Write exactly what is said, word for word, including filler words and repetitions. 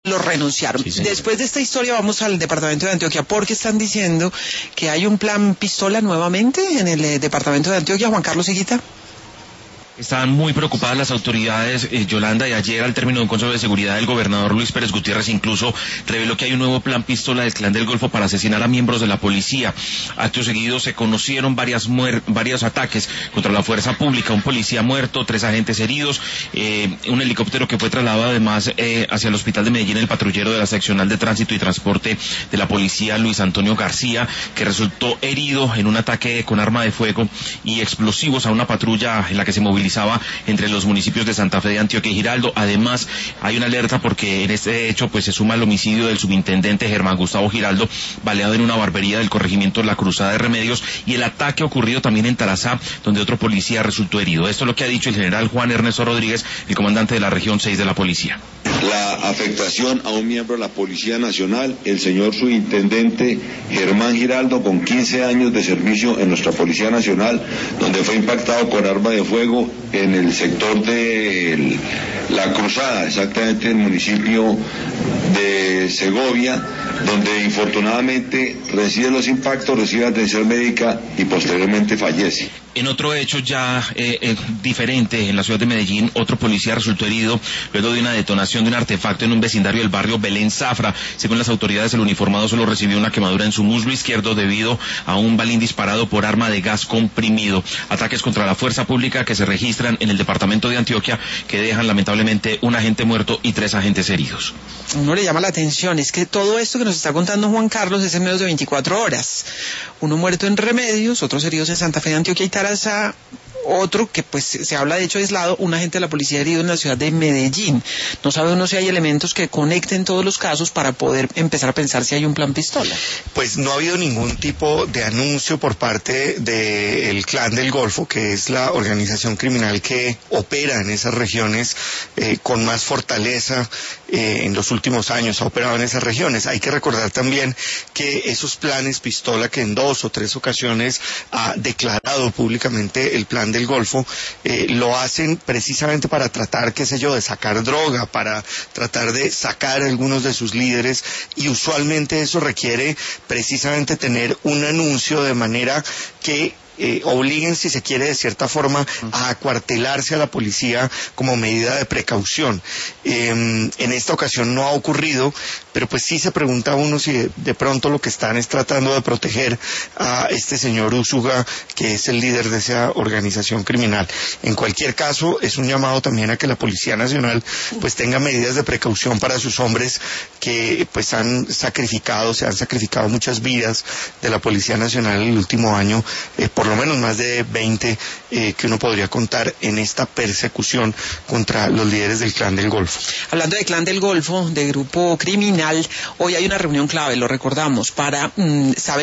lo renunciaron. Sí, Después de esta historia vamos al departamento de Antioquia, porque están diciendo que hay un plan pistola nuevamente en el eh, departamento de Antioquia. Juan Carlos Higuita. Están muy preocupadas las autoridades, eh, Yolanda, y ayer al término de un consejo de seguridad el gobernador Luis Pérez Gutiérrez incluso reveló que hay un nuevo plan pistola del Clan del Golfo para asesinar a miembros de la policía. Acto seguido se conocieron varias muer varios ataques contra la fuerza pública, un policía muerto, tres agentes heridos, eh, un helicóptero que fue trasladado además eh, hacia el hospital de Medellín, el patrullero de la seccional de tránsito y transporte de la policía, Luis Antonio García, que resultó herido en un ataque con arma de fuego y explosivos a una patrulla en la que se movilizaba entre los municipios de Santa Fe de Antioquia y Giraldo. Además, hay una alerta porque en este hecho pues se suma el homicidio del subintendente Germán Gustavo Giraldo, baleado en una barbería del corregimiento La Cruzada de Remedios, y el ataque ocurrido también en Tarazá, donde otro policía resultó herido. Esto es lo que ha dicho el general Juan Ernesto Rodríguez, el comandante de la región seis de la policía. La afectación a un miembro de la Policía Nacional, el señor subintendente Germán Giraldo, con quince años de servicio en nuestra Policía Nacional, donde fue impactado con arma de fuego en el sector de La Cruzada, exactamente en el municipio de Segovia, donde infortunadamente recibe los impactos, recibe atención médica y posteriormente fallece. En otro hecho ya eh, eh, diferente, en la ciudad de Medellín, otro policía resultó herido luego de una detonación de un artefacto en un vecindario del barrio Belén Zafra. Según las autoridades, el uniformado solo recibió una quemadura en su muslo izquierdo debido a un balín disparado por arma de gas comprimido. Ataques contra la fuerza pública que se registran en el departamento de Antioquia, que dejan lamentablemente un agente muerto y tres agentes heridos. Uno le llama la atención, es que todo esto que nos está contando Juan Carlos es en menos de veinticuatro horas. Uno muerto en Remedios, otros heridos en Santa Fe de Antioquia y Tarazá, otro que pues se habla de hecho aislado, un agente de la policía herido en la ciudad de Medellín. No sabe uno si hay elementos que conecten todos los casos para poder empezar a pensar si hay un plan pistola. Pues no ha habido ningún tipo de anuncio por parte del Clan del Golfo, que es la organización criminal que opera en esas regiones eh, con más fortaleza eh, en los últimos años, ha operado en esas regiones. Hay que recordar también que esos planes pistola que en dos o tres ocasiones ha declarado públicamente el Plan del Golfo, eh, lo hacen precisamente para tratar, qué sé yo, de sacar droga, para tratar de sacar a algunos de sus líderes, y usualmente eso requiere precisamente tener un anuncio de manera que Eh, obliguen, si se quiere, de cierta forma, a acuartelarse a la policía como medida de precaución. Eh, en esta ocasión no ha ocurrido, pero pues sí se pregunta uno si de, de pronto lo que están es tratando de proteger a este señor Úsuga, que es el líder de esa organización criminal. En cualquier caso, es un llamado también a que la Policía Nacional pues tenga medidas de precaución para sus hombres que pues han sacrificado, se han sacrificado muchas vidas de la Policía Nacional en el último año, eh, por lo menos más de veinte eh, que uno podría contar en esta persecución contra los líderes del Clan del Golfo. Hablando de Clan del Golfo, de grupo criminal, hoy hay una reunión clave, lo recordamos, para mmm, saber